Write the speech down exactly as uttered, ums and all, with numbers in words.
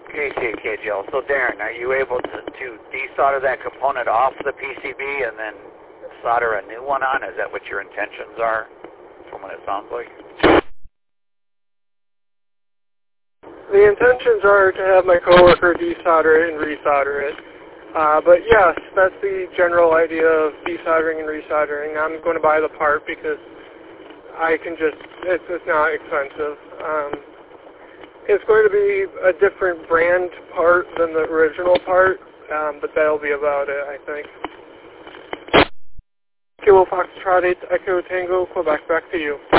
K C K G L. So Darren, are you able to, to desolder that component off the P C B and then solder a new one on? Is that what your intentions are, from what it sounds like? The intentions are to have my coworker desolder it and resolder it. Uh, but yes, that's the general idea of desoldering and resoldering. I'm going to buy the part because I can just, it's, it's not expensive. Um, it's going to be a different brand part than the original part, um, but that'll be about it, I think. Kilo Foxtrot eight Echo Tango, Quebec, back to you.